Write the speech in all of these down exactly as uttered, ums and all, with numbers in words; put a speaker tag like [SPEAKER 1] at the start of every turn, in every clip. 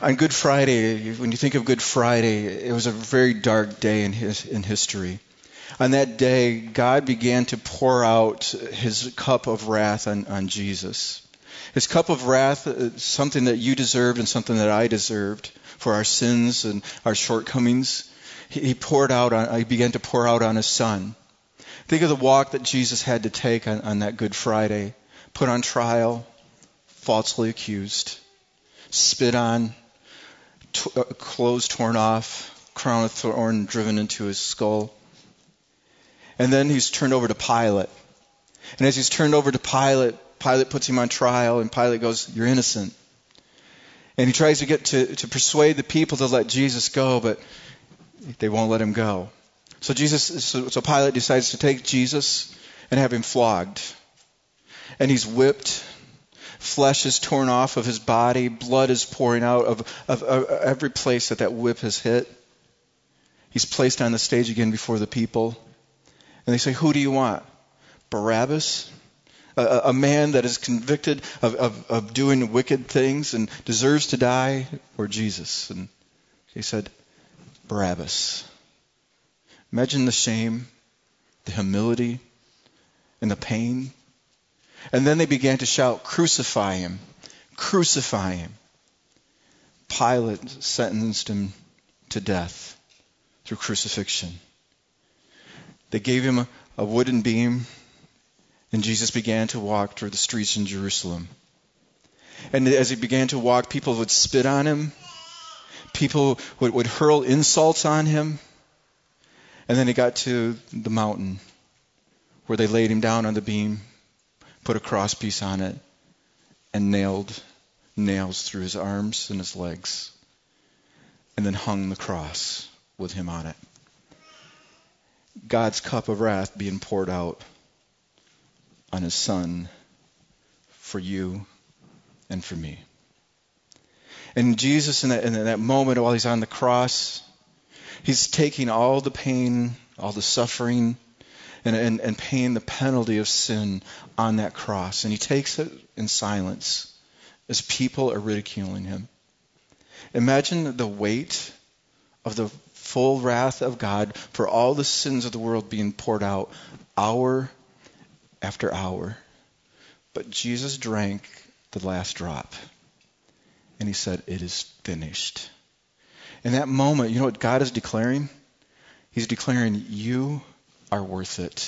[SPEAKER 1] On Good Friday, when you think of Good Friday, it was a very dark day in his, in history. On that day, God began to pour out his cup of wrath on, on Jesus. His cup of wrath is something that you deserved and something that I deserved for our sins and our shortcomings. He, he poured out on, he began to pour out on his son. Think of the walk that Jesus had to take on, on that Good Friday. Put on trial, falsely accused, spit on, t- uh, clothes torn off, crown of thorn driven into his skull. And then he's turned over to Pilate. And as he's turned over to Pilate, Pilate puts him on trial, and Pilate goes, "You're innocent." And he tries to get to, to persuade the people to let Jesus go, but they won't let him go. So Jesus, so, so Pilate decides to take Jesus and have him flogged. And he's whipped. Flesh is torn off of his body. Blood is pouring out of, of, of every place that that whip has hit. He's placed on the stage again before the people. And they say, "Who do you want? Barabbas? A, a man that is convicted of, of, of doing wicked things and deserves to die? Or Jesus?" And he said, "Barabbas." Imagine the shame, the humility, and the pain. And then they began to shout, "Crucify him! Crucify him!" Pilate sentenced him to death through crucifixion. They gave him a, a wooden beam, and Jesus began to walk through the streets in Jerusalem. And as he began to walk, people would spit on him. People would, would hurl insults on him. And then he got to the mountain where they laid him down on the beam, put a crosspiece on it, and nailed nails through his arms and his legs, and then hung the cross with him on it. God's cup of wrath being poured out on his son for you and for me. And Jesus, in that, in that moment while he's on the cross, he's taking all the pain, all the suffering, and, and, and paying the penalty of sin on that cross. And he takes it in silence as people are ridiculing him. Imagine the weight of the full wrath of God for all the sins of the world being poured out hour after hour. But Jesus drank the last drop. And he said, "It is finished." In that moment, you know what God is declaring? He's declaring, you are worth it.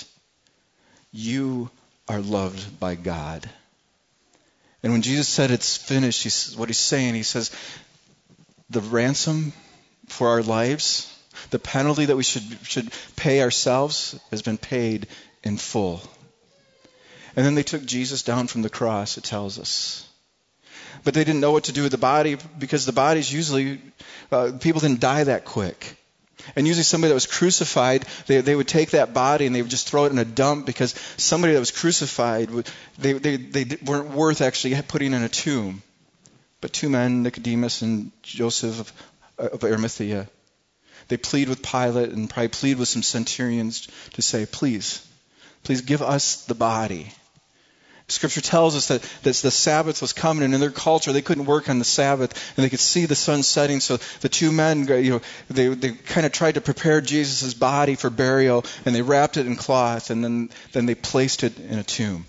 [SPEAKER 1] You are loved by God. And when Jesus said it's finished, he's, what he's saying, he says, the ransom for our lives, the penalty that we should, should pay ourselves has been paid in full. And then they took Jesus down from the cross, it tells us. But they didn't know what to do with the body because the body's usually, uh, people didn't die that quick. And usually somebody that was crucified, they, they would take that body and they would just throw it in a dump because somebody that was crucified, would, they, they, they weren't worth actually putting in a tomb. But two men, Nicodemus and Joseph of, of Arimathea, they plead with Pilate and probably plead with some centurions to say, please, please give us the body. Scripture tells us that, that the Sabbath was coming, and in their culture they couldn't work on the Sabbath, and they could see the sun setting. So the two men, you know, they they kind of tried to prepare Jesus' body for burial, and they wrapped it in cloth, and then then they placed it in a tomb.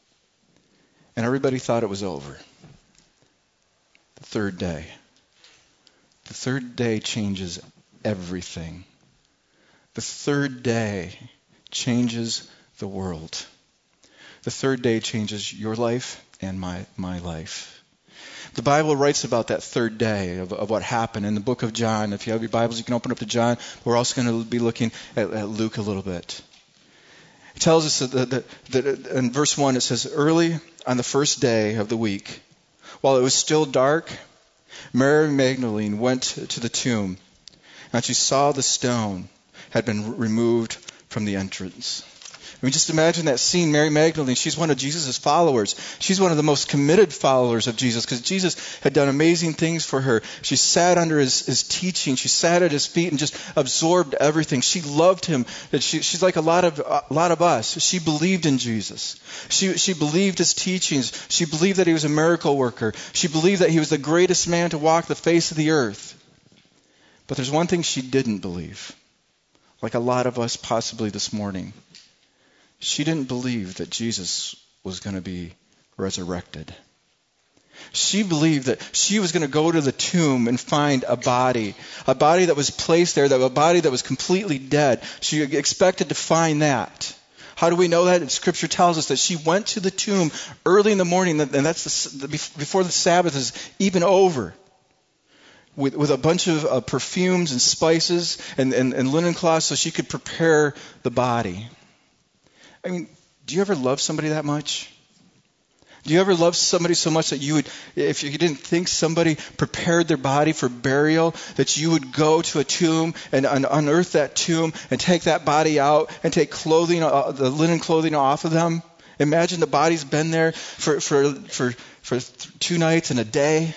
[SPEAKER 1] And everybody thought it was over. The third day. The third day changes everything. The third day changes the world. The third day changes your life and my, my life. The Bible writes about that third day of, of what happened in the book of John. If you have your Bibles, you can open up to John. We're also going to be looking at, at Luke a little bit. It tells us that, that, that in verse one it says, early on the first day of the week, while it was still dark, Mary Magdalene went to the tomb, and she saw the stone had been removed from the entrance. I mean, just imagine that scene. Mary Magdalene, she's one of Jesus' followers. She's one of the most committed followers of Jesus because Jesus had done amazing things for her. She sat under his, his teaching. She sat at his feet and just absorbed everything. She loved him. She, she's like a lot of a lot of us. She believed in Jesus. She, she believed his teachings. She believed that he was a miracle worker. She believed that he was the greatest man to walk the face of the earth. But there's one thing she didn't believe, like a lot of us possibly this morning. She didn't believe that Jesus was going to be resurrected. She believed that she was going to go to the tomb and find a body, a body that was placed there, that a body that was completely dead. She expected to find that. How do we know that? Scripture tells us that she went to the tomb early in the morning, and that's the, before the Sabbath is even over, with, with a bunch of uh, perfumes and spices and, and, and linen cloths so she could prepare the body. I mean, do you ever love somebody that much? Do you ever love somebody so much that you would, if you didn't think somebody prepared their body for burial, that you would go to a tomb and un- unearth that tomb and take that body out and take clothing, uh, the linen clothing off of them? Imagine the body's been there for, for, for, for two nights and a day.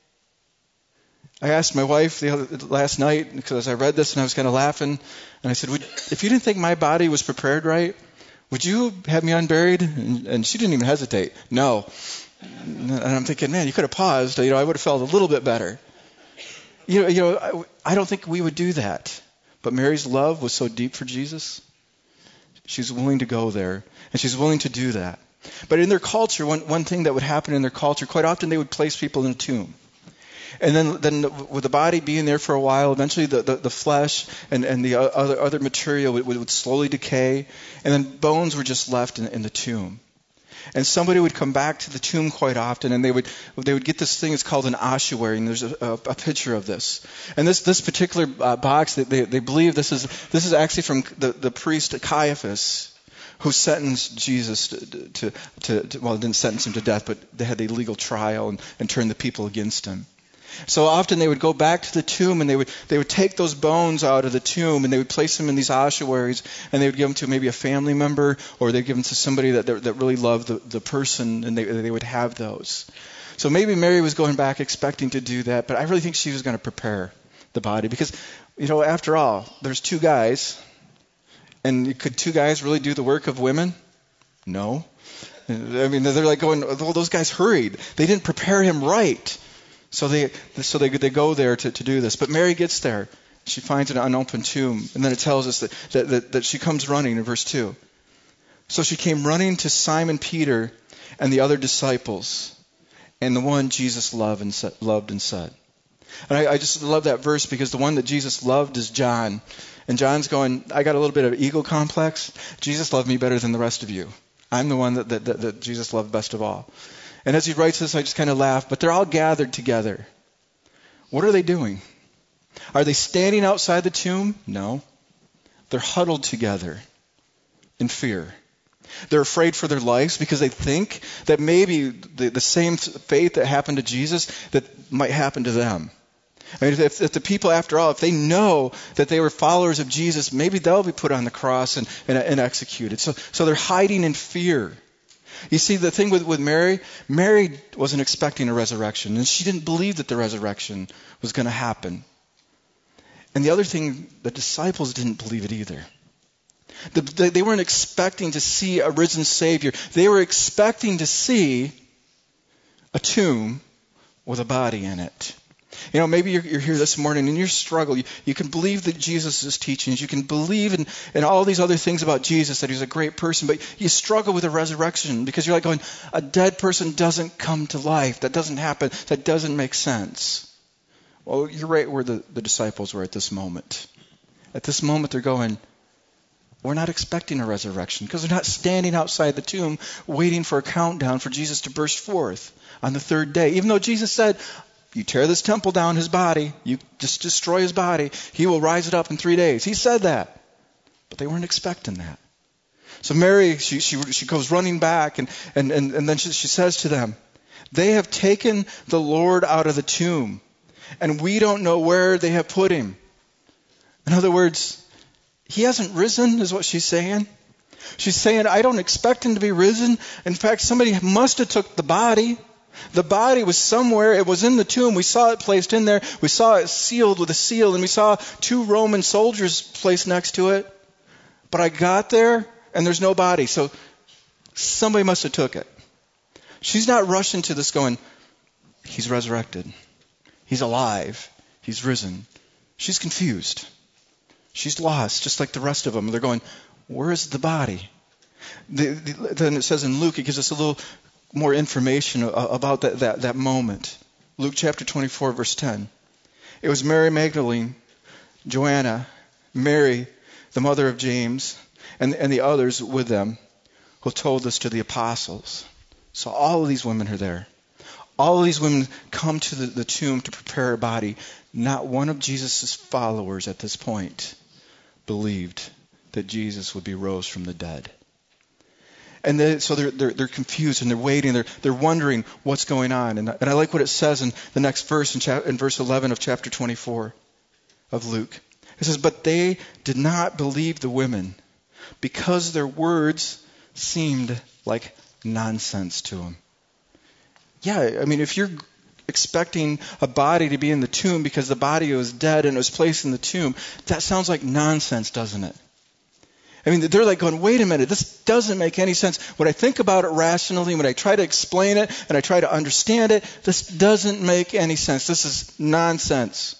[SPEAKER 1] I asked my wife the other, last night, because I read this and I was kind of laughing, and I said, would, if you didn't think my body was prepared right, would you have me unburied? And, and she didn't even hesitate. No. And I'm thinking, man, you could have paused. You know, I would have felt a little bit better. You know, you know, I, I don't think we would do that. But Mary's love was so deep for Jesus. She's willing to go there, and she's willing to do that. But in their culture, one, one thing that would happen in their culture, quite often they would place people in a tomb. And then, then with the body being there for a while, eventually the, the, the flesh and, and the other, other material would, would slowly decay. And then bones were just left in, in the tomb. And somebody would come back to the tomb quite often, and they would they would get this thing. It's called an ossuary, and there's a, a, a picture of this. And this this particular uh, box, they, they they believe this is this is actually from the, the priest Caiaphas, who sentenced Jesus to, to, to, to well, didn't sentence him to death, but they had the legal trial and, and turned the people against him. So often they would go back to the tomb, and they would they would take those bones out of the tomb, and they would place them in these ossuaries, and they would give them to maybe a family member, or they'd give them to somebody that that really loved the, the person, and they they would have those. So maybe Mary was going back expecting to do that, but I really think she was going to prepare the body, because, you know, after all, there's two guys, and could two guys really do the work of women? No. I mean, they're like going, well, those guys hurried. They didn't prepare him right. So they so they they go there to, to do this. But Mary gets there. She finds an unopened tomb. And then it tells us that, that, that, that she comes running in verse two. So she came running to Simon Peter and the other disciples, and the one Jesus loved and said, loved and said. And I, I just love that verse, because the one that Jesus loved is John. And John's going, I got a little bit of ego complex. Jesus loved me better than the rest of you. I'm the one that, that, that, that Jesus loved best of all. And as he writes this, I just kind of laugh. But they're all gathered together. What are they doing? Are they standing outside the tomb? No. They're huddled together in fear. They're afraid for their lives, because they think that maybe the, the same fate that happened to Jesus, that might happen to them. I mean, if, if the people, after all, if they know that they were followers of Jesus, maybe they'll be put on the cross and, and, and executed. So, so they're hiding in fear. You see, the thing with, with Mary, Mary wasn't expecting a resurrection, and she didn't believe that the resurrection was going to happen. And the other thing, the disciples didn't believe it either. The, the, they weren't expecting to see a risen Savior. They were expecting to see a tomb with a body in it. You know, maybe you're, you're here this morning and you struggle. You, you can believe that Jesus' teachings. You can believe in, in all these other things about Jesus, that he's a great person, but you struggle with the resurrection, because you're like going, a dead person doesn't come to life. That doesn't happen. That doesn't make sense. Well, you're right where the, the disciples were at this moment. At this moment, they're going, we're not expecting a resurrection, because they're not standing outside the tomb waiting for a countdown for Jesus to burst forth on the third day. Even though Jesus said, you tear this temple down, his body, you just destroy his body, he will rise it up in three days. He said that. But they weren't expecting that. So Mary, she she, she goes running back, and, and, and, and then she, she says to them, they have taken the Lord out of the tomb, and we don't know where they have put him. In other words, he hasn't risen, is what she's saying. She's saying, I don't expect him to be risen. In fact, somebody must have took the body. The body was somewhere. It was in the tomb. We saw it placed in there. We saw it sealed with a seal, and we saw two Roman soldiers placed next to it. But I got there, and there's no body. So somebody must have took it. She's not rushing to this going, he's resurrected. He's alive. He's risen. She's confused. She's lost, just like the rest of them. They're going, where is the body? The, the, then it says in Luke, it gives us a little more information about that, that, that moment. Luke chapter twenty-four, verse ten. It was Mary Magdalene, Joanna, Mary, the mother of James, and, and the others with them who told this to the apostles. So all of these women are there. All of these women come to the, the tomb to prepare a body. Not one of Jesus' followers at this point believed that Jesus would be rose from the dead. And they, so they're, they're, they're confused and they're waiting. They're, they're wondering what's going on. And, and I like what it says in the next verse, in, chap, in verse eleven of chapter twenty-four of Luke. It says, but they did not believe the women because their words seemed like nonsense to them. Yeah, I mean, if you're expecting a body to be in the tomb because the body was dead and it was placed in the tomb, that sounds like nonsense, doesn't it? I mean, they're like going, wait a minute, this doesn't make any sense. When I think about it rationally, when I try to explain it and I try to understand it, this doesn't make any sense. This is nonsense.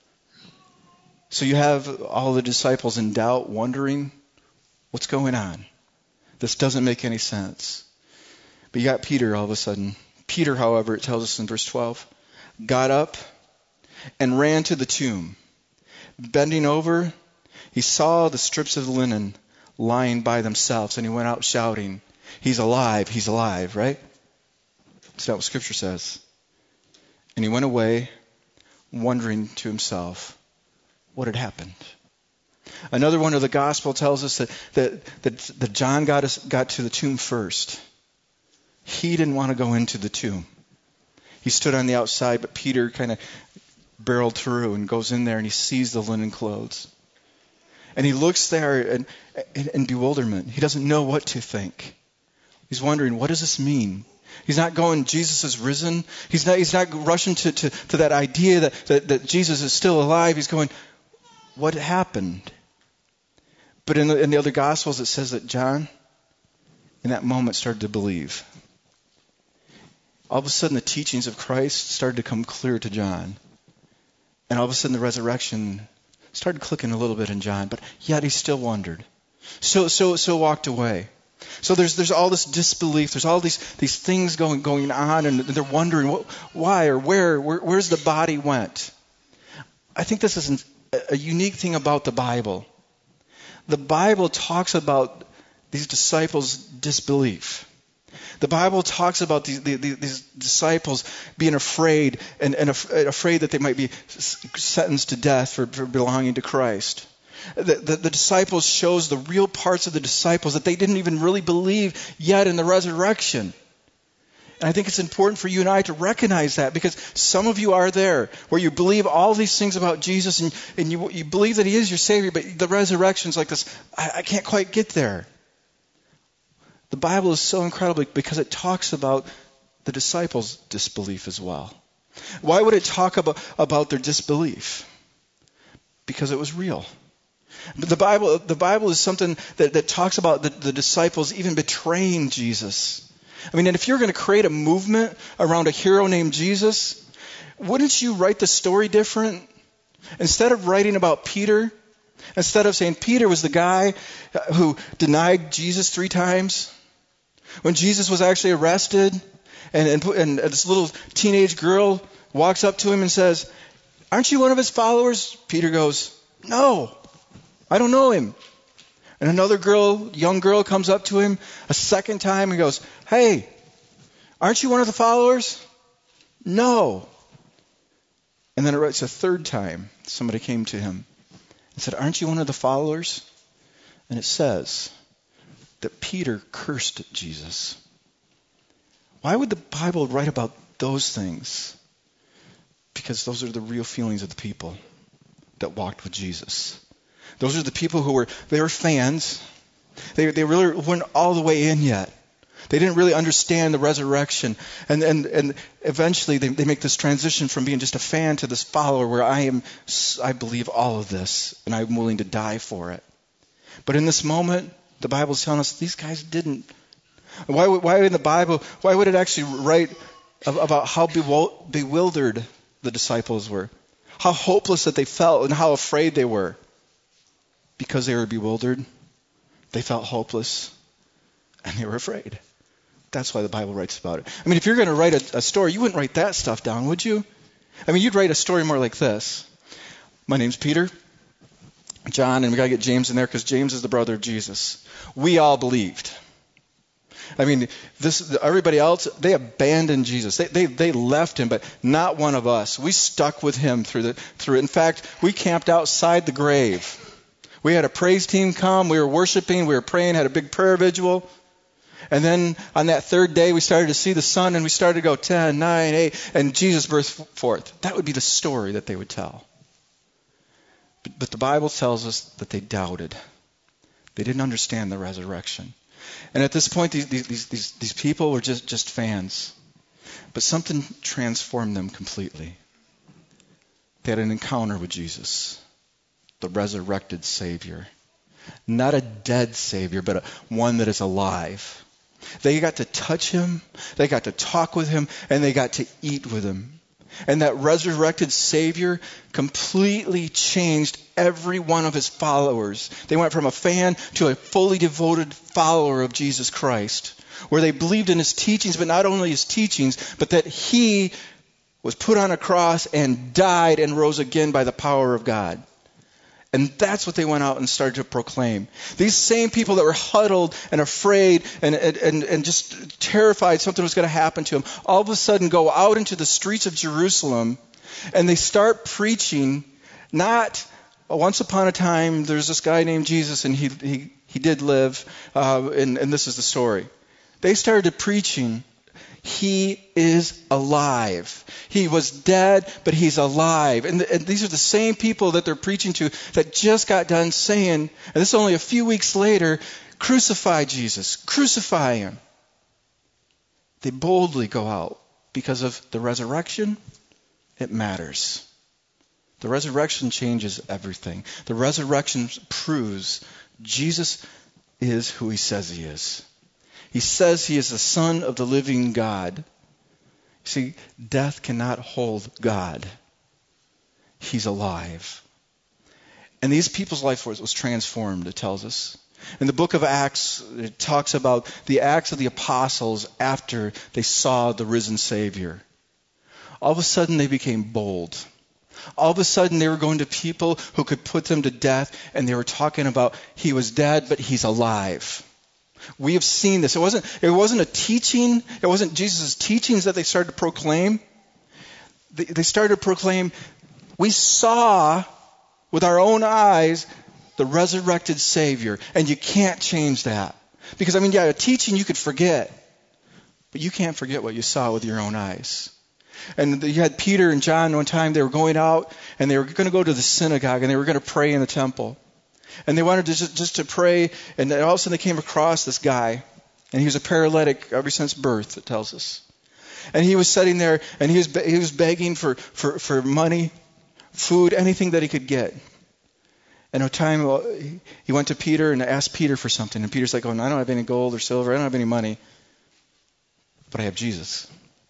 [SPEAKER 1] So you have all the disciples in doubt, wondering, what's going on? This doesn't make any sense. But you got Peter all of a sudden. Peter, however, it tells us in verse twelve, got up and ran to the tomb. Bending over, he saw the strips of linen lying by themselves, and he went out shouting, he's alive, he's alive, right? That's not what Scripture says. And he went away, wondering to himself what had happened. Another one of the gospel tells us that, that, that, that John got, us, got to the tomb first. He didn't want to go into the tomb. He stood on the outside, but Peter kind of barreled through and goes in there and he sees the linen clothes. And he looks there in, in, in bewilderment. He doesn't know what to think. He's wondering, what does this mean? He's not going, Jesus is risen. He's not, he's not rushing to, to, to that idea that, that, that Jesus is still alive. He's going, what happened? But in the, in the other Gospels, it says that John, in that moment, started to believe. All of a sudden, the teachings of Christ started to come clear to John. And all of a sudden, the resurrection started clicking a little bit in John. But yet, he still wondered. So, so, so walked away. So there's there's all this disbelief. There's all these these things going going on, and they're wondering what, why or where, where where's the body went. I think this is an, a unique thing about the Bible. The Bible talks about these disciples' disbelief. The Bible talks about these, these disciples being afraid and, and afraid that they might be sentenced to death for, for belonging to Christ. The, the, the disciples shows the real parts of the disciples that they didn't even really believe yet in the resurrection. And I think it's important for you and I to recognize that, because some of you are there where you believe all these things about Jesus and, and you, you believe that he is your Savior, but the resurrection's like this, I, I can't quite get there. The Bible is so incredible because it talks about the disciples' disbelief as well. Why would it talk about, about their disbelief? Because it was real. But the Bible, the Bible is something that, that talks about the, the disciples even betraying Jesus. I mean, and if you're going to create a movement around a hero named Jesus, wouldn't you write the story different? Instead of writing about Peter, instead of saying Peter was the guy who denied Jesus three times, when Jesus was actually arrested, and, and, and this little teenage girl walks up to him and says, aren't you one of his followers? Peter goes, no, I don't know him. And another girl, young girl, comes up to him a second time and goes, hey, aren't you one of the followers? No. And then it writes a third time, somebody came to him and said, aren't you one of the followers? And it says that Peter cursed Jesus. Why would the Bible write about those things? Because those are the real feelings of the people that walked with Jesus. Those are the people who were, they were fans. They, they really weren't all the way in yet. They didn't really understand the resurrection. And and, and eventually they, they make this transition from being just a fan to this follower where I am, I believe all of this and I'm willing to die for it. But in this moment, the Bible's telling us these guys didn't. Why, why in the Bible, why would it actually write about how bewildered the disciples were? How hopeless that they felt and how afraid they were. Because they were bewildered, they felt hopeless, and they were afraid. That's why the Bible writes about it. I mean, if you're going to write a, a story, you wouldn't write that stuff down, would you? I mean, you'd write a story more like this. My name's Peter, John, and we got to get James in there because James is the brother of Jesus. We all believed. I mean, this everybody else, they abandoned Jesus. They, they they left him, but not one of us. We stuck with him through the through it. In fact, we camped outside the grave. We had a praise team come. We were worshiping. We were praying. Had a big prayer vigil. And then on that third day, we started to see the sun, and we started to go ten, nine, eight, and Jesus burst forth. That would be the story that they would tell. But, but the Bible tells us that they doubted. They didn't understand the resurrection. And at this point, these, these, these, these people were just, just fans. But something transformed them completely. They had an encounter with Jesus, the resurrected Savior. Not a dead Savior, but a, one that is alive. They got to touch him, they got to talk with him, and they got to eat with him. And that resurrected Savior completely changed every one of his followers. They went from a fan to a fully devoted follower of Jesus Christ, where they believed in his teachings, but not only his teachings, but that he was put on a cross and died and rose again by the power of God. And that's what they went out and started to proclaim. These same people that were huddled and afraid and, and, and just terrified something was going to happen to them, all of a sudden go out into the streets of Jerusalem and they start preaching. Not once upon a time there's this guy named Jesus and he he, he did live, uh, and, and this is the story. They started preaching, he is alive. He was dead, but he's alive. And, and these are the same people that they're preaching to that just got done saying, and this is only a few weeks later, crucify Jesus, crucify him. They boldly go out because of the resurrection. It matters. The resurrection changes everything. The resurrection proves Jesus is who he says he is. He says he is the Son of the living God. See, death cannot hold God. He's alive. And these people's life was, was transformed, it tells us. In the book of Acts, it talks about the acts of the apostles after they saw the risen Savior. All of a sudden, they became bold. All of a sudden, they were going to people who could put them to death, and they were talking about he was dead, but he's alive. We have seen this. It wasn't, it wasn't a teaching. It wasn't Jesus' teachings that they started to proclaim. They, they started to proclaim, we saw with our own eyes the resurrected Savior. And you can't change that. Because, I mean, yeah, a teaching you could forget. But you can't forget what you saw with your own eyes. And you had Peter and John one time, they were going out and they were going to go to the synagogue and they were going to pray in the temple. And they wanted to just, just to pray, and all of a sudden they came across this guy, and he was a paralytic ever since birth, it tells us. And he was sitting there, and he was he was begging for, for, for money, food, anything that he could get. And a time he went to Peter and asked Peter for something, and Peter's like, oh, I don't have any gold or silver, I don't have any money, but I have Jesus.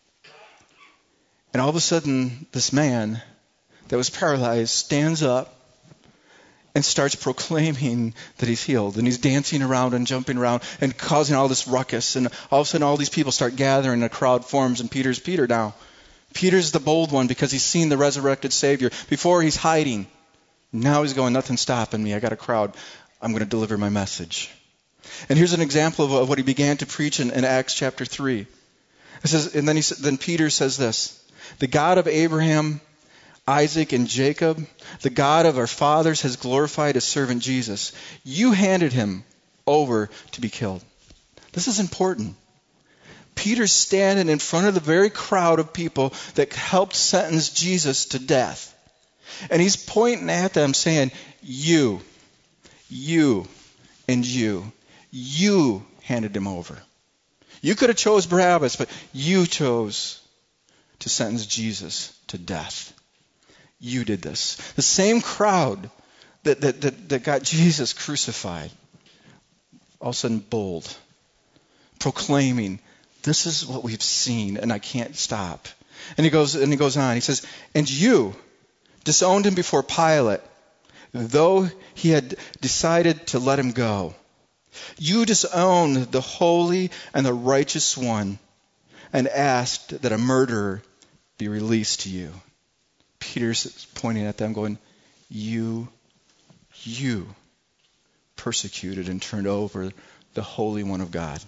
[SPEAKER 1] And all of a sudden, this man that was paralyzed stands up and starts proclaiming that he's healed. And he's dancing around and jumping around and causing all this ruckus. And all of a sudden all these people start gathering and a crowd forms. And Peter's Peter now. Peter's the bold one because he's seen the resurrected Savior. Before he's hiding. Now he's going, nothing's stopping me. I got a crowd. I'm going to deliver my message. And here's an example of, of what he began to preach in, in Acts chapter three. It says, and then, he, then Peter says this. The God of Abraham, Isaac, and Jacob, the God of our fathers, has glorified his servant Jesus. You handed him over to be killed. This is important. Peter's standing in front of the very crowd of people that helped sentence Jesus to death. And he's pointing at them saying, you, you, and you. You handed him over. You could have chose Barabbas, but you chose to sentence Jesus to death. You did this. The same crowd that, that, that, that got Jesus crucified, all of a sudden bold, proclaiming, this is what we've seen, and I can't stop. And he goes, and he goes on. He says, and you disowned him before Pilate, though he had decided to let him go. You disowned the holy and the righteous one and asked that a murderer be released to you. Peter's pointing at them going, you, you persecuted and turned over the Holy One of God.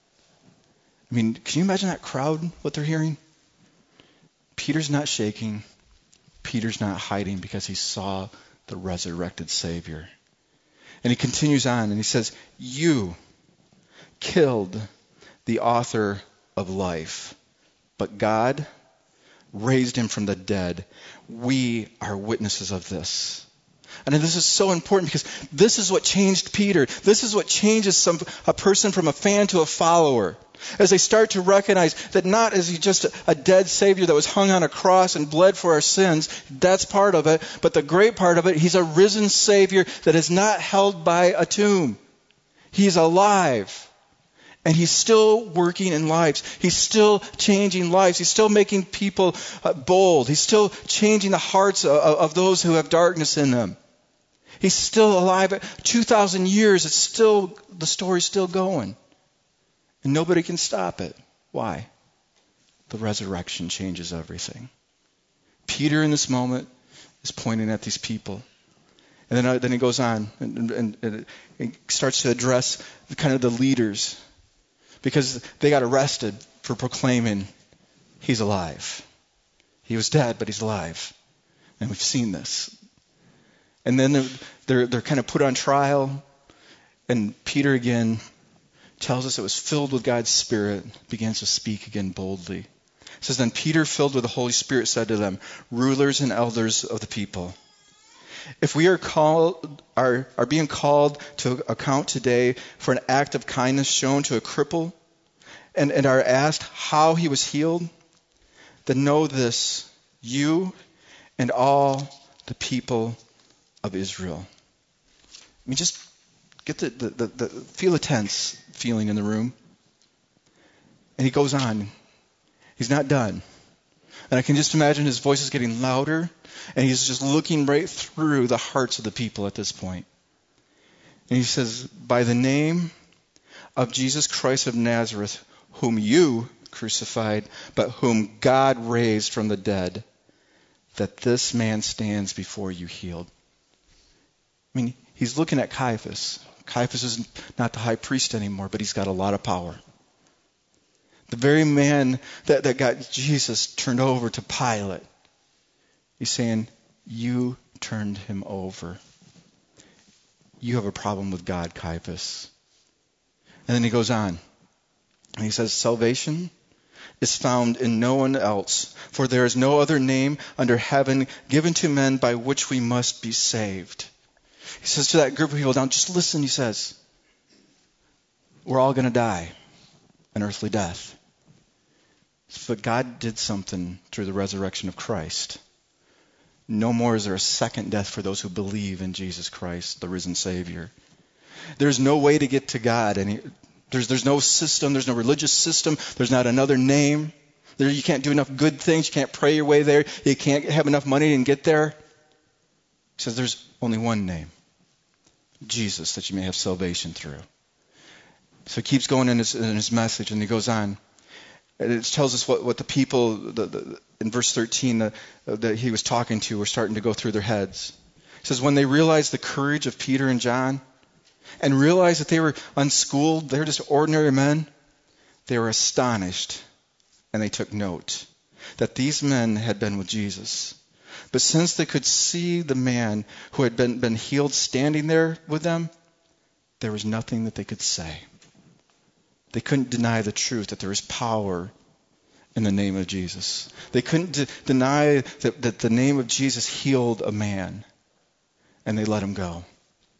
[SPEAKER 1] I mean, can you imagine that crowd, what they're hearing? Peter's not shaking. Peter's not hiding because he saw the resurrected Savior. And he continues on and he says, you killed the author of life, but God raised him from the dead. We are witnesses of this. And this is so important because this is what changed Peter. This is what changes some a person from a fan to a follower. As they start to recognize that not is he just a, a dead Savior that was hung on a cross and bled for our sins, that's part of it, but the great part of it, he's a risen Savior that is not held by a tomb. He's alive. And he's still working in lives. He's still changing lives. He's still making people uh, bold. He's still changing the hearts of, of those who have darkness in them. He's still alive. two thousand years, it's still, the story's still going. And nobody can stop it. Why? The resurrection changes everything. Peter in this moment is pointing at these people. And then, uh, then he goes on and, and, and, and starts to address the, kind of the leaders. Because they got arrested for proclaiming he's alive. He was dead, but he's alive. And we've seen this. And then they're, they're, they're kind of put on trial. And Peter again tells us it was filled with God's Spirit, begins to speak again boldly. It says, then Peter, filled with the Holy Spirit, said to them, rulers and elders of the people, if we are called, are, are being called to account today for an act of kindness shown to a cripple, and, and are asked how he was healed, then know this, you and all the people of Israel. I mean, just get the, the, the, the feel the tense feeling in the room. And he goes on. He's not done. And I can just imagine his voice is getting louder, and he's just looking right through the hearts of the people at this point. And he says, by the name of Jesus Christ of Nazareth, whom you crucified, but whom God raised from the dead, that this man stands before you healed. I mean, he's looking at Caiaphas. Caiaphas is not the high priest anymore, but he's got a lot of power. The very man that, that got Jesus turned over to Pilate. He's saying, you turned him over. You have a problem with God, Caiaphas. And then he goes on. And he says, salvation is found in no one else, for there is no other name under heaven given to men by which we must be saved. He says to that group of people, now just listen, he says, we're all going to die an earthly death. But God did something through the resurrection of Christ. No more is there a second death for those who believe in Jesus Christ, the risen Savior. There's no way to get to God. And there's, there's no system. There's no religious system. There's not another name. There, you can't do enough good things. You can't pray your way there. You can't have enough money and get there. He says there's only one name. Jesus, that you may have salvation through. So he keeps going in his, in his message, and he goes on. And it tells us what, what the people, the, the, in verse thirteen, the, that he was talking to were starting to go through their heads. He says, when they realized the courage of Peter and John, and realized that they were unschooled, they were just ordinary men, they were astonished, and they took note that these men had been with Jesus. But since they could see the man who had been, been healed standing there with them, there was nothing that they could say. They couldn't deny the truth that there is power in the name of Jesus. They couldn't de- deny that, that the name of Jesus healed a man, and they let him go.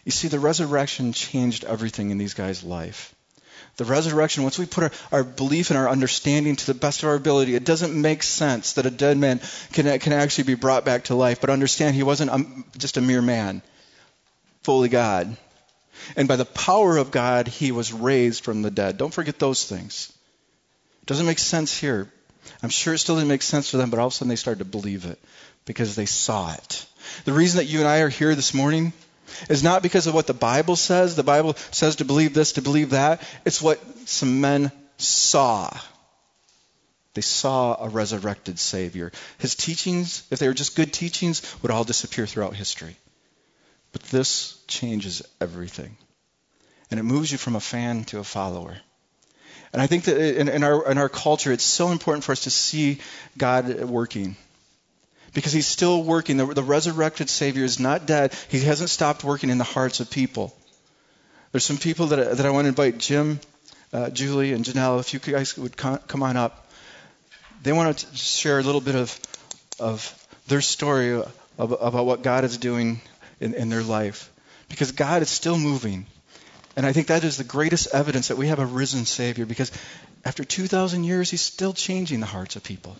[SPEAKER 1] You see, the resurrection changed everything in these guys' life. The resurrection, once we put our, our belief and our understanding to the best of our ability, it doesn't make sense that a dead man can, can actually be brought back to life. But understand, he wasn't um, just a mere man, fully God. And by the power of God, he was raised from the dead. Don't forget those things. It doesn't make sense here. I'm sure it still didn't make sense to them, but all of a sudden they started to believe it because they saw it. The reason that you and I are here this morning is not because of what the Bible says. The Bible says to believe this, to believe that. It's what some men saw. They saw a resurrected Savior. His teachings, if they were just good teachings, would all disappear throughout history. But this changes everything. And it moves you from a fan to a follower. And I think that in, in our in our culture, it's so important for us to see God working. Because he's still working. The, the resurrected Savior is not dead. He hasn't stopped working in the hearts of people. There's some people that, that I want to invite, Jim, uh, Julie, and Janelle, if you guys would come on up. They want to share a little bit of, of their story of, about what God is doing in, in their life. Because God is still moving. And I think that is the greatest evidence that we have a risen Savior. Because after two thousand years, he's still changing the hearts of people.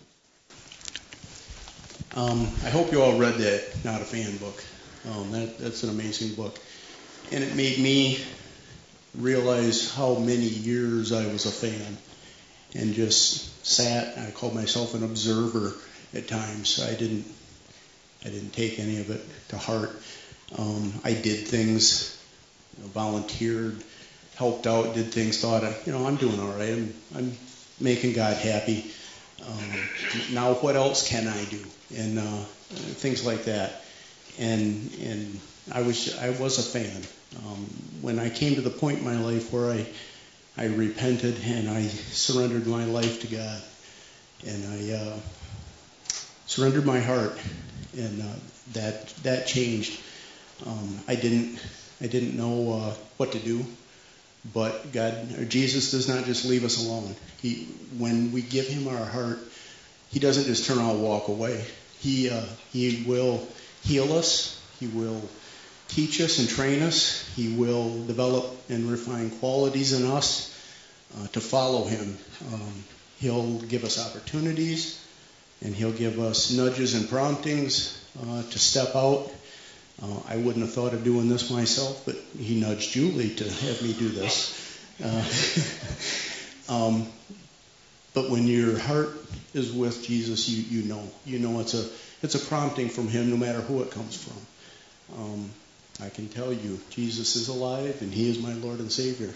[SPEAKER 2] Um, I hope you all read that Not a Fan book. Um, that, that's an amazing book. And it made me realize how many years I was a fan and just sat. I called myself an observer at times. I didn't I didn't take any of it to heart. Um, I did things, you know, volunteered, helped out, did things, thought, you know, I'm doing all right. I'm, I'm making God happy. Um, now what else can I do? And uh, things like that. And and I was I was a fan. Um, when I came to the point in my life where I I repented and I surrendered my life to God, and I uh, surrendered my heart, and uh, that that changed. Um, I didn't I didn't know uh, what to do, but God or Jesus does not just leave us alone. He when we give Him our heart, He doesn't just turn around and walk away. He uh, He will heal us. He will teach us and train us. He will develop and refine qualities in us uh, to follow Him. Um, he'll give us opportunities, and He'll give us nudges and promptings uh, to step out. Uh, I wouldn't have thought of doing this myself, but He nudged Julie to have me do this. Uh, um, but when your heart is with Jesus, you you know, you know it's a it's a prompting from Him, no matter who it comes from. Um, I can tell you, Jesus is alive, and He is my Lord and Savior.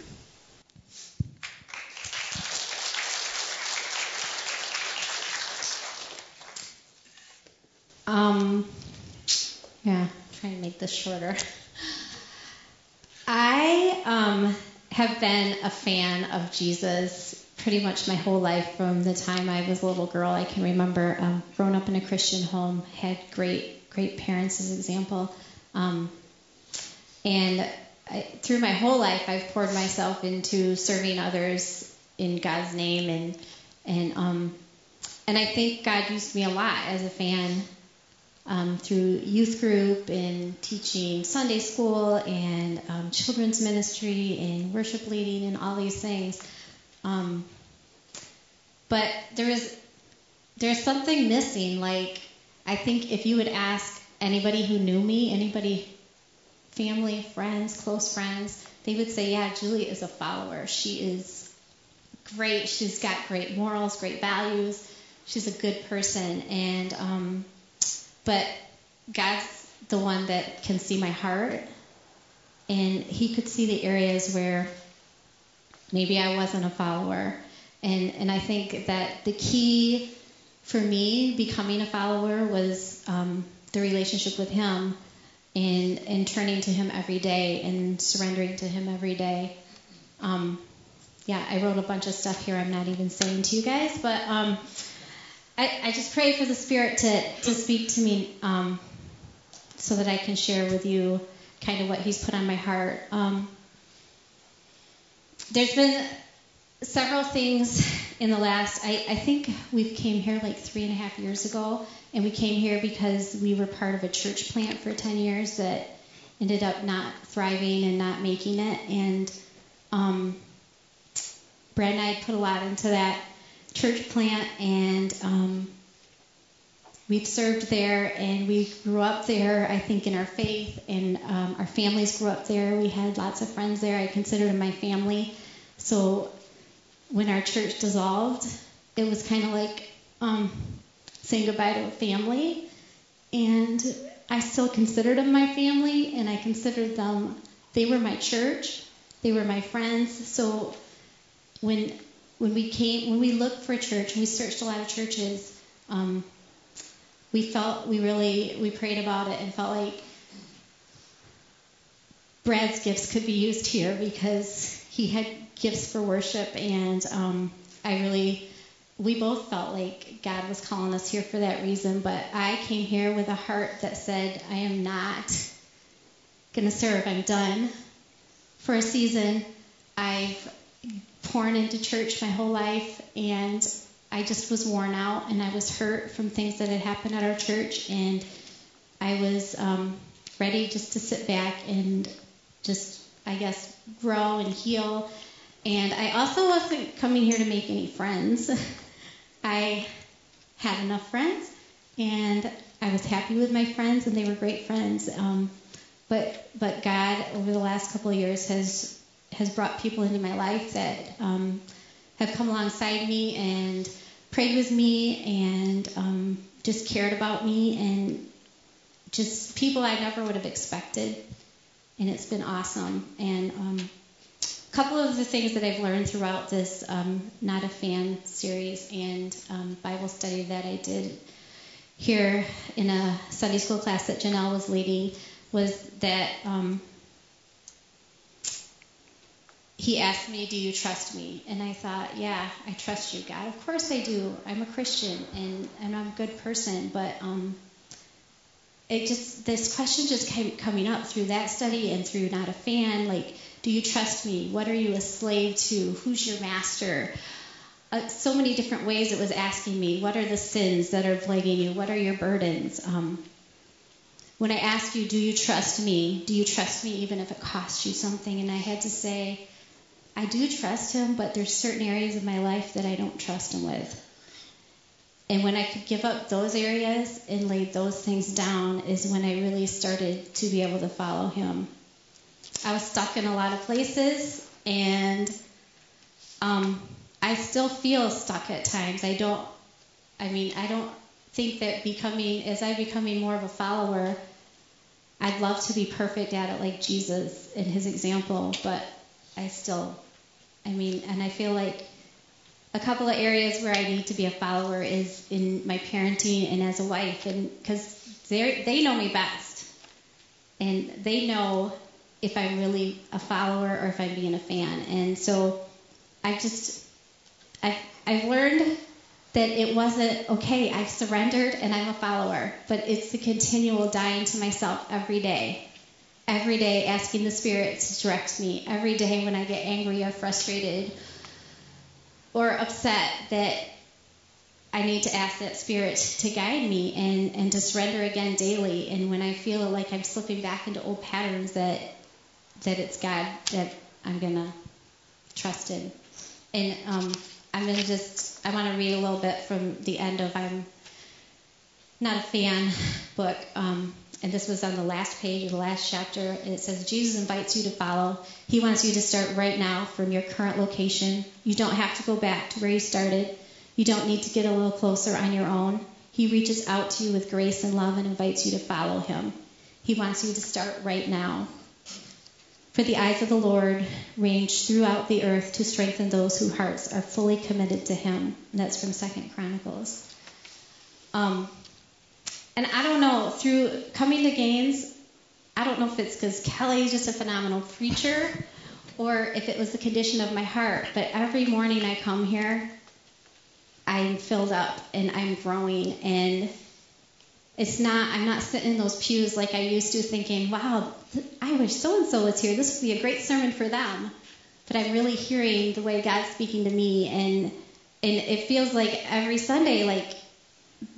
[SPEAKER 3] Um, yeah, trying to make this shorter. I um, have been a fan of Jesus pretty much my whole life. From the time I was a little girl, I can remember um, growing up in a Christian home, had great, great parents as example. Um, and I, through my whole life, I've poured myself into serving others in God's name, and and um, and I think God used me a lot as a fan um, through youth group and teaching Sunday school and um, children's ministry and worship leading and all these things. Um, but there is there's something missing. Like, I think if you would ask anybody who knew me, anybody, family, friends, close friends, they would say, yeah, Julie is a follower. She is great. She's got great morals, great values. She's a good person. And um, but God's the one that can see my heart, and He could see the areas where maybe I wasn't a follower. And and I think that the key for me becoming a follower was um, the relationship with Him, and, and turning to Him every day and surrendering to Him every day. Um, yeah, I wrote a bunch of stuff here I'm not even saying to you guys, but um, I, I just pray for the Spirit to, to speak to me um, so that I can share with you kind of what He's put on my heart. Um, There's been several things in the last, I, I think we came here like three and a half years ago, and we came here because we were part of a church plant for ten years that ended up not thriving and not making it. And um, Brad and I put a lot into that church plant, and um, we've served there, and we grew up there, I think, in our faith, and um, our families grew up there. We had lots of friends there. I considered them my family. So when our church dissolved, it was kind of like um, saying goodbye to a family. And I still considered them my family, and I considered them, they were my church, they were my friends. So when when we came, when we looked for a church, and we searched a lot of churches, um, we felt, we really, we prayed about it and felt like Brad's gifts could be used here, because he had gifts for worship, and um, I really, we both felt like God was calling us here for that reason. But I came here with a heart that said, I am not going to serve. I'm done. For a season, I've poured into church my whole life, and I just was worn out, and I was hurt from things that had happened at our church, and I was um, ready just to sit back and just, I guess, grow and heal. And I also wasn't coming here to make any friends. I had enough friends, and I was happy with my friends, and they were great friends. Um, but but God, over the last couple of years, has has brought people into my life that um, have come alongside me and prayed with me, and um, just cared about me, and just people I never would have expected. And it's been awesome. And um, a couple of the things that I've learned throughout this um, Not a Fan series and um, Bible study that I did here in a Sunday school class that Janelle was leading was that um, he asked me, do you trust me? And I thought, yeah, I trust you, God. Of course I do. I'm a Christian, and, and I'm a good person. But um, it just, this question just kept coming up through that study and through Not a Fan. Like, do you trust me? What are you a slave to? Who's your master? Uh, so many different ways it was asking me, what are the sins that are plaguing you? What are your burdens? Um, when I ask you, do you trust me? Do you trust me even if it costs you something? And I had to say, I do trust him, but there's certain areas of my life that I don't trust him with. And when I could give up those areas and lay those things down is when I really started to be able to follow him. I was stuck in a lot of places, and um, I still feel stuck at times. I don't, I mean, I don't think that becoming, as I'm becoming more of a follower, I'd love to be perfect at it like Jesus and his example, but I still, I mean, and I feel like a couple of areas where I need to be a follower is in my parenting and as a wife, and because they they know me best, and they know if I'm really a follower or if I'm being a fan. And so I just, I've, I've learned that it wasn't, okay, I've surrendered and I'm a follower, but it's the continual dying to myself every day. Every day asking the Spirit to direct me. Every day when I get angry or frustrated or upset, that I need to ask that Spirit to guide me and, and to surrender again daily. And when I feel like I'm slipping back into old patterns, that that it's God that I'm going to trust in. And um, I'm going to just, I want to read a little bit from the end of I'm Not a Fan book. Um, and this was on the last page of the last chapter. And it says, Jesus invites you to follow. He wants you to start right now from your current location. You don't have to go back to where you started. You don't need to get a little closer on your own. He reaches out to you with grace and love and invites you to follow him. He wants you to start right now. For the eyes of the Lord range throughout the earth to strengthen those whose hearts are fully committed to him. And that's from Second Chronicles. Um, and I don't know, through coming to Gaines, I don't know if it's because Kelly's just a phenomenal preacher or if it was the condition of my heart, but every morning I come here, I'm filled up and I'm growing, and it's not, I'm not sitting in those pews like I used to thinking, wow, I wish so-and-so was here. This would be a great sermon for them. But I'm really hearing the way God's speaking to me, and and it feels like every Sunday, like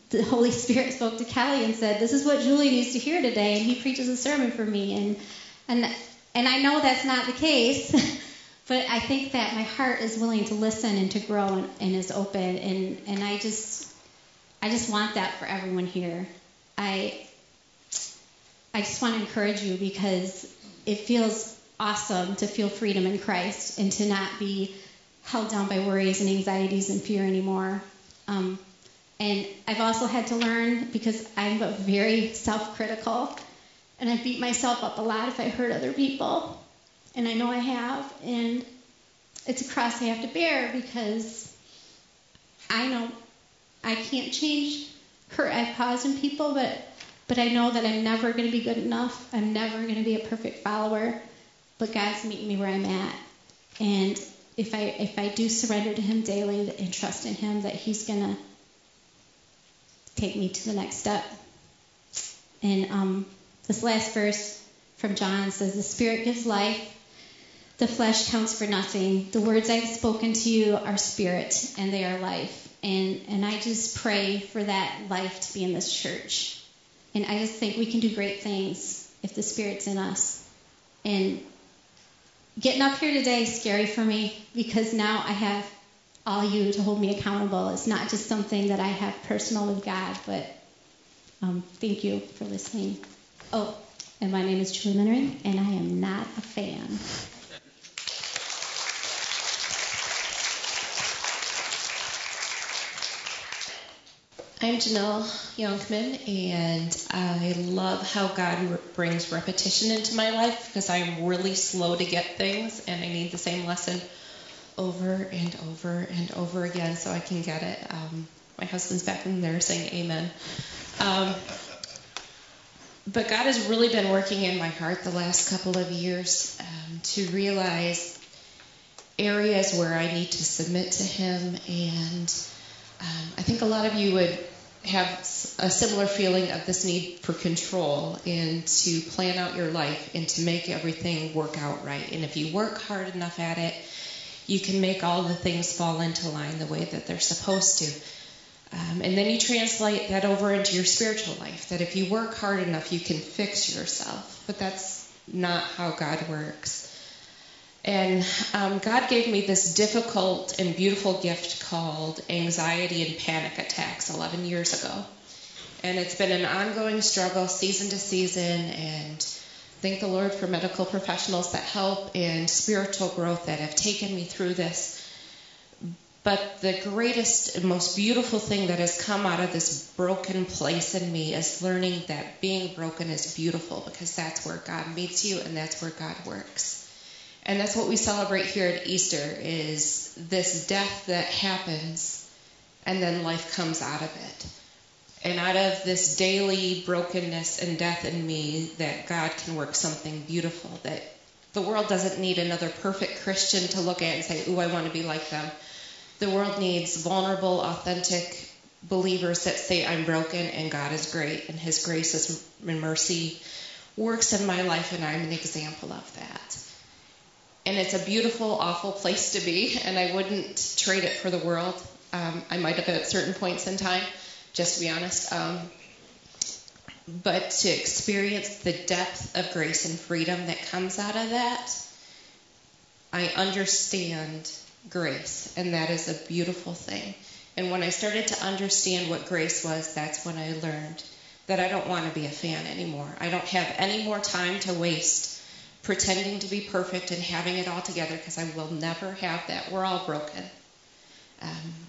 [SPEAKER 3] the Holy Spirit spoke to Kelly and said, this is what Julie needs to hear today, and he preaches a sermon for me. And and and I know that's not the case, but I think that my heart is willing to listen and to grow and, and is open. And, and I just I just want that for everyone here. I I just want to encourage you, because it feels awesome to feel freedom in Christ and to not be held down by worries and anxieties and fear anymore. Um, and I've also had to learn, because I'm a very self-critical, and I beat myself up a lot if I hurt other people. And I know I have, and it's a cross I have to bear, because I know I can't change hurt I've caused in people, but but I know that I'm never going to be good enough. I'm never going to be a perfect follower, but God's meeting me where I'm at. And if I if I do surrender to him daily and trust in him, that he's going to take me to the next step. And um, this last verse from John says, the Spirit gives life, the flesh counts for nothing. The words I've spoken to you are spirit, and they are life. And and I just pray for that life to be in this church. And I just think we can do great things if the Spirit's in us. And getting up here today is scary for me, because now I have all you to hold me accountable. It's not just something that I have personal with God, but um, thank you for listening. Oh, and my name is Julie Minnering, and I am not a fan.
[SPEAKER 4] I'm Janelle Youngman, and I love how God re- brings repetition into my life, because I'm really slow to get things, and I need the same lesson over and over and over again so I can get it. Um, my husband's back in there saying amen. Um, but God has really been working in my heart the last couple of years um, to realize areas where I need to submit to him. And um, I think a lot of you would have a similar feeling of this need for control and to plan out your life and to make everything work out right. And if you work hard enough at it, you can make all the things fall into line the way that they're supposed to. Um, and then you translate that over into your spiritual life, that if you work hard enough, you can fix yourself. But that's not how God works. And um, God gave me this difficult and beautiful gift called anxiety and panic attacks eleven years ago. And it's been an ongoing struggle season to season, and thank the Lord for medical professionals that help and spiritual growth that have taken me through this. But the greatest and most beautiful thing that has come out of this broken place in me is learning that being broken is beautiful, because that's where God meets you and that's where God works. And that's what we celebrate here at Easter, is this death that happens and then life comes out of it. And out of this daily brokenness and death in me, that God can work something beautiful, that the world doesn't need another perfect Christian to look at and say, ooh, I want to be like them. The world needs vulnerable, authentic believers that say, I'm broken and God is great, and his grace and mercy works in my life, and I'm an example of that. And it's a beautiful, awful place to be, and I wouldn't trade it for the world. Um, I might have at certain points in time, just to be honest. Um, but to experience the depth of grace and freedom that comes out of that, I understand grace, and that is a beautiful thing. And when I started to understand what grace was, that's when I learned that I don't want to be a fan anymore. I don't have any more time to waste pretending to be perfect and having it all together, because I will never have that. We're all broken. Um,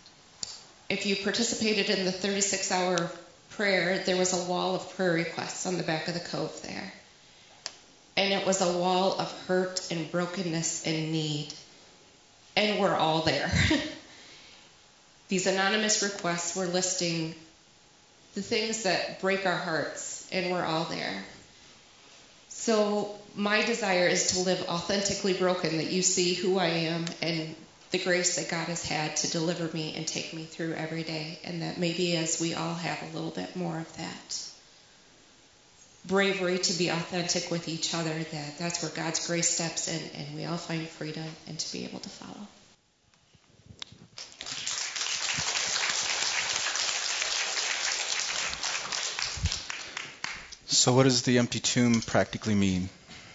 [SPEAKER 4] if you participated in the thirty-six hour prayer, there was a wall of prayer requests on the back of the cove there. And it was a wall of hurt and brokenness and need. And we're all there. These anonymous requests were listing the things that break our hearts, and we're all there. So my desire is to live authentically broken, that you see who I am and the grace that God has had to deliver me and take me through every day, and that maybe as we all have a little bit more of that bravery to be authentic with each other, that that's where God's grace steps in and we all find freedom and to be able to follow.
[SPEAKER 1] So what does the empty tomb practically mean?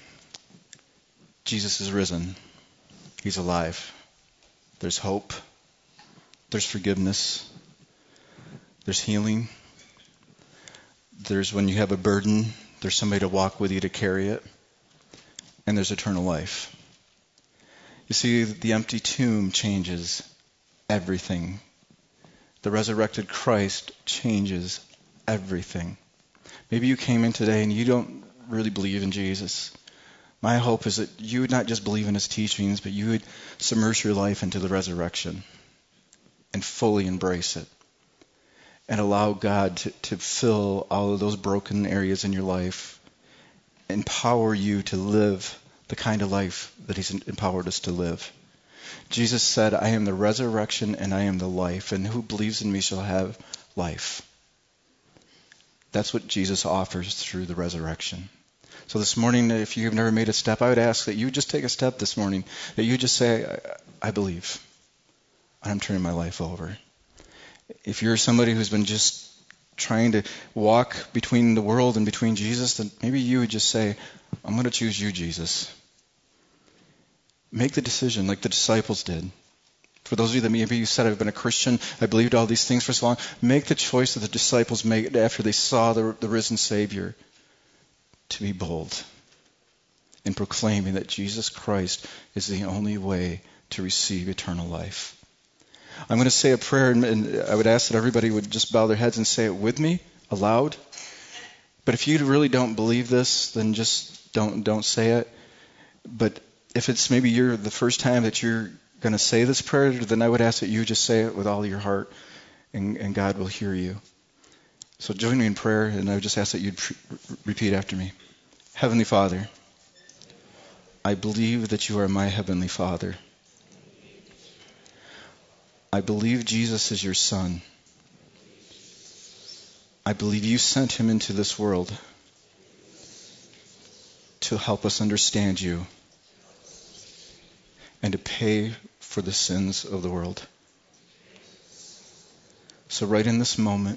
[SPEAKER 1] Jesus is risen. He's alive. There's hope. There's forgiveness. There's healing. There's when you have a burden, there's somebody to walk with you to carry it. And there's eternal life. You see, the empty tomb changes everything. The resurrected Christ changes everything. Maybe you came in today and you don't really believe in Jesus. My hope is that you would not just believe in his teachings, but you would submerge your life into the resurrection and fully embrace it. And allow God to, to fill all of those broken areas in your life. Empower you to live the kind of life that he's empowered us to live. Jesus said, I am the resurrection and I am the life, and who believes in me shall have life. That's what Jesus offers through the resurrection. So this morning, if you've never made a step, I would ask that you just take a step this morning, that you just say, I, I believe, and I'm turning my life over. If you're somebody who's been just trying to walk between the world and between Jesus, then maybe you would just say, I'm going to choose you, Jesus. Make the decision like the disciples did. For those of you that maybe you said, I've been a Christian, I believed all these things for so long, make the choice that the disciples made after they saw the, the risen Savior, to be bold in proclaiming that Jesus Christ is the only way to receive eternal life. I'm going to say a prayer, and, and I would ask that everybody would just bow their heads and say it with me, aloud. But if you really don't believe this, then just don't don't say it. But if it's maybe you're the first time that you're going to say this prayer, then I would ask that you just say it with all your heart, and, and God will hear you. So join me in prayer, and I would just ask that you'd pre- repeat after me. Heavenly Father, I believe that you are my Heavenly Father. I believe Jesus is your Son. I believe you sent him into this world to help us understand you and to pay for the sins of the world. So right in this moment,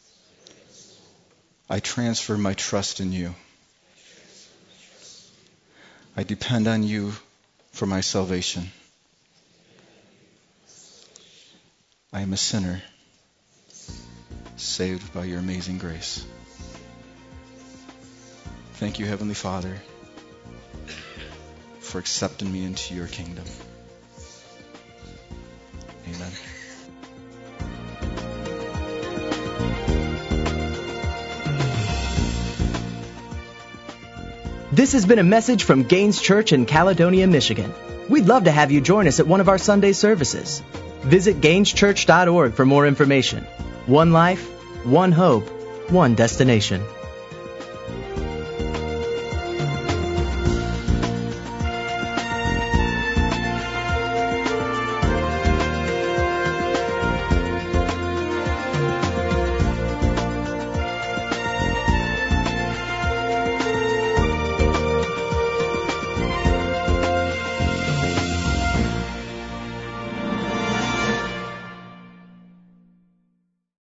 [SPEAKER 1] I transfer my trust in you. I depend on you for my salvation. I am a sinner, saved by your amazing grace. Thank you, Heavenly Father, for accepting me into your kingdom. Amen.
[SPEAKER 5] This has been a message from Gaines Church in Caledonia, Michigan. We'd love to have you join us at one of our Sunday services. Visit Gaines Church dot org for more information. One life, one hope, one destination.